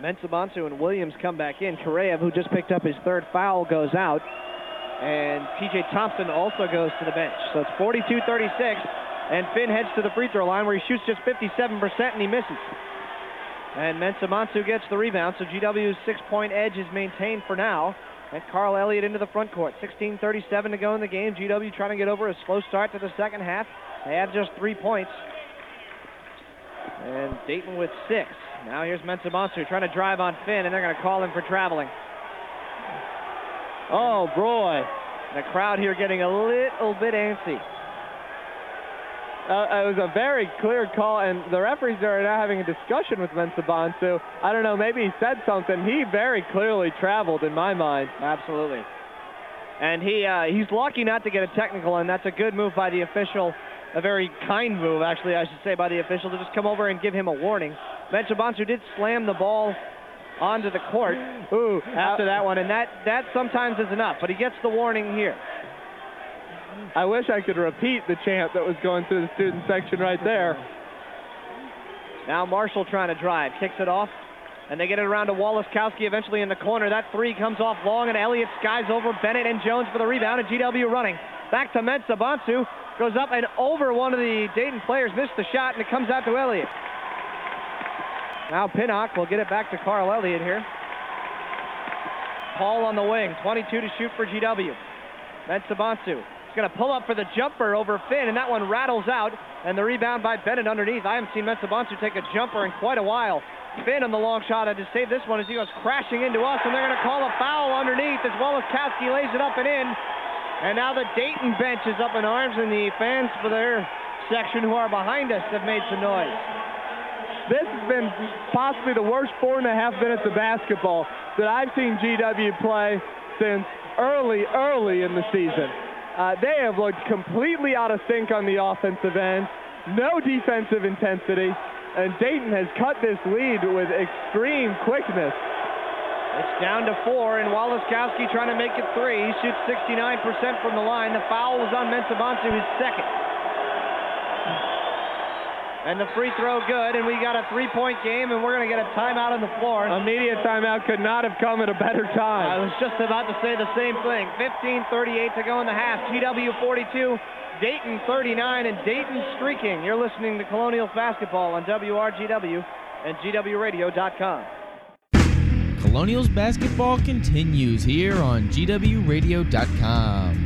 Mensah-Bonsu and Williams come back in. Kareyev, who just picked up his third foul, goes out. And T.J. Thompson also goes to the bench. So it's 42-36. And Finn heads to the free throw line where he shoots just 57% and he misses. And Mensah-Bonsu gets the rebound. So GW's 6-point edge is maintained for now. And Carl Elliott into the front court. 16:37 to go in the game. GW trying to get over a slow start to the second half. They have just 3 points. And Dayton with 6. Now here's Mensah-Bonsu trying to drive on Finn, and they're going to call him for traveling. Oh, boy. The crowd here getting a little bit antsy. It was a very clear call, and the referees are now having a discussion with Mensah-Bonsu. I don't know, maybe he said something. He very clearly traveled in my mind. Absolutely. And he's lucky not to get a technical, and that's a good move by the official. A very kind move, actually, I should say, by the official to just come over and give him a warning. Mensah-Bonsu did slam the ball onto the court after that one, and that sometimes is enough, but he gets the warning here. I wish I could repeat the chant that was going through the student section right there. Now Marshall trying to drive, kicks it off, and they get it around to Wallaskowski eventually in the corner. That three comes off long, and Elliott skies over Bennett and Jones for the rebound, and GW running. Back to Mensah-Bonsu, goes up and over one of the Dayton players, missed the shot, and it comes out to Elliott. Now Pinnock will get it back to Carl Elliott here. Paul on the wing, 22 to shoot for GW. Mensah-Bonsu is going to pull up for the jumper over Finn, and that one rattles out, and the rebound by Bennett underneath. I haven't seen Mensah-Bonsu take a jumper in quite a while. Finn on the long shot had to save this one as he goes crashing into us, and they're going to call a foul underneath as Wallaskowski lays it up and in. And now the Dayton bench is up in arms, and the fans for their section who are behind us have made some noise. This has been possibly the worst 4.5 minutes of basketball that I've seen GW play since early in the season. They have looked completely out of sync on the offensive end, no defensive intensity, and Dayton has cut this lead with extreme quickness. It's down to 4, and Wallaskowski trying to make it 3. He shoots 69% from the line. The foul was on Mensah-Bonsu, his second. And the free throw good, and we got a 3-point game, and we're going to get a timeout on the floor. Immediate timeout could not have come at a better time. I was just about to say the same thing. 15:38 to go in the half. GW 42, Dayton 39, and Dayton streaking. You're listening to Colonials basketball on WRGW and GWRadio.com. Colonials basketball continues here on GWRadio.com.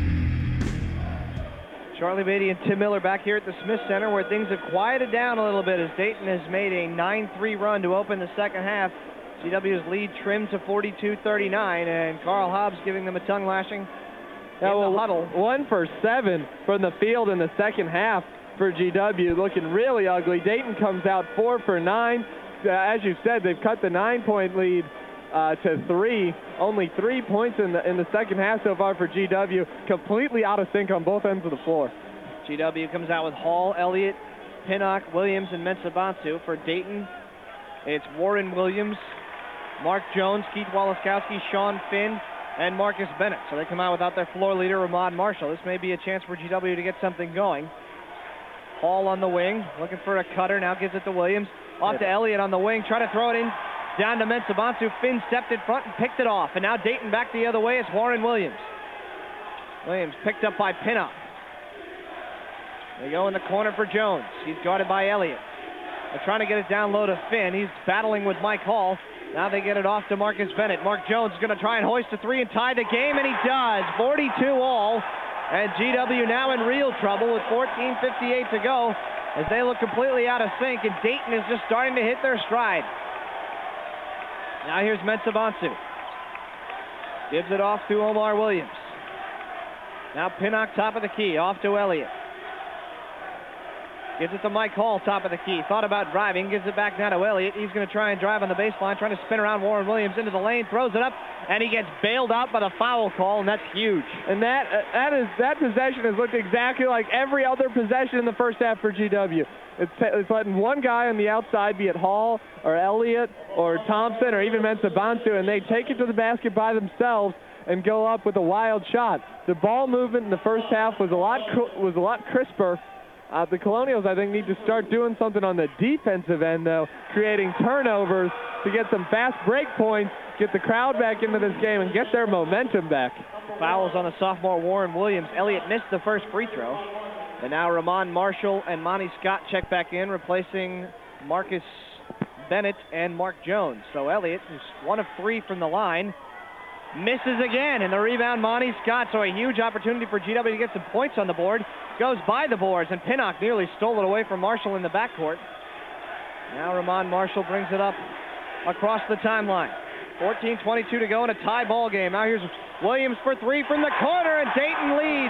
Charlie Beatty and Tim Miller back here at the Smith Center where things have quieted down a little bit as Dayton has made a 9-3 run to open the second half. GW's lead trimmed to 42-39, and Carl Hobbs giving them a tongue lashing in the huddle. 1 for 7 from the field in the second half for GW, looking really ugly. Dayton comes out 4 for 9. As you said, they've cut the 9-point lead to 3. Only 3 points in the second half so far for GW. Completely out of sync on both ends of the floor. GW comes out with Hall, Elliott, Pinnock, Williams, and Mensah-Bonsu. For Dayton, it's Warren Williams, Mark Jones, Keith Wallaskowski, Sean Finn, and Marcus Bennett. So they come out without their floor leader, Ramon Marshall. This may be a chance for GW to get something going. Hall on the wing, looking for a cutter, now gives it to Williams. Off to Elliott on the wing, try to throw it in. Down to Mensah-Bonsu. Finn stepped in front and picked it off. And now Dayton back the other way. It's Warren Williams. Williams picked up by Pinnock. They go in the corner for Jones. He's guarded by Elliott. They're trying to get it down low to Finn. He's battling with Mike Hall. Now they get it off to Marcus Bennett. Mark Jones is going to try and hoist a 3 and tie the game, and he does. 42 all. And GW now in real trouble with 14:58 to go as they look completely out of sync, and Dayton is just starting to hit their stride. Now here's Mensah-Bonsu. Gives it off to Omar Williams. Now Pinnock top of the key, off to Elliott. Gives it to Mike Hall, top of the key. Thought about driving, gives it back now to Elliott. He's going to try and drive on the baseline, trying to spin around Warren Williams into the lane, throws it up, and he gets bailed out by the foul call, and that's huge. And that possession has looked exactly like every other possession in the first half for GW. It's letting one guy on the outside, be it Hall or Elliott or Thompson or even Mensah-Bonsu, and they take it to the basket by themselves and go up with a wild shot. The ball movement in the first half was a lot crisper The Colonials, I think, need to start doing something on the defensive end, though, creating turnovers to get some fast break points, get the crowd back into this game, and get their momentum back. Fouls on the sophomore Warren Williams. Elliott missed the first free throw. And now Ramon Marshall and Monty Scott check back in, replacing Marcus Bennett and Mark Jones. So Elliott, who's 1 of 3 from the line, misses again. And the rebound, Monty Scott. So a huge opportunity for GW to get some points on the board. Goes by the boards, and Pinnock nearly stole it away from Marshall in the backcourt. Now Ramon Marshall brings it up across the timeline. 14:22 to go in a tie ball game. Now here's Williams for 3 from the corner, and Dayton leads.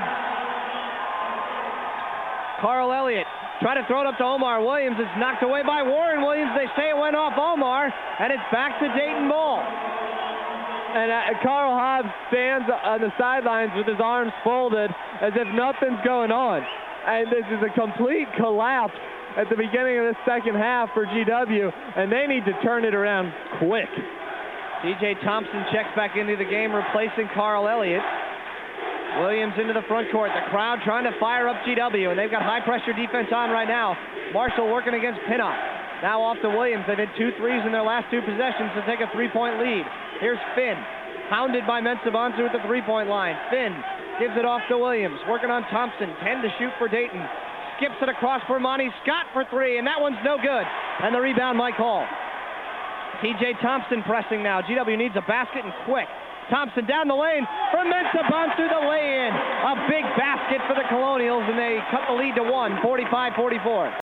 Carl Elliott try to throw it up to Omar Williams. It's knocked away by Warren Williams. They say it went off Omar, and it's back to Dayton ball. And Carl Hobbs stands on the sidelines with his arms folded as if nothing's going on. And this is a complete collapse at the beginning of this second half for GW, and they need to turn it around quick. DJ Thompson checks back into the game, replacing Carl Elliott. Williams into the front court. The crowd trying to fire up GW, and they've got high-pressure defense on right now. Marshall working against Pinnock. Now off to Williams. They've hit 2 threes in their last 2 possessions to take a 3-point lead. Here's Finn, hounded by Mensah-Bonsu at the 3-point line. Finn gives it off to Williams, working on Thompson. 10 to shoot for Dayton. Skips it across for Monty Scott for 3, and that one's no good. And the rebound, Mike Hall. TJ Thompson pressing now. GW needs a basket and quick. Thompson down the lane for Mensah-Bonsu, the lay-in. A big basket for the Colonials, and they cut the lead to 1, 45-44.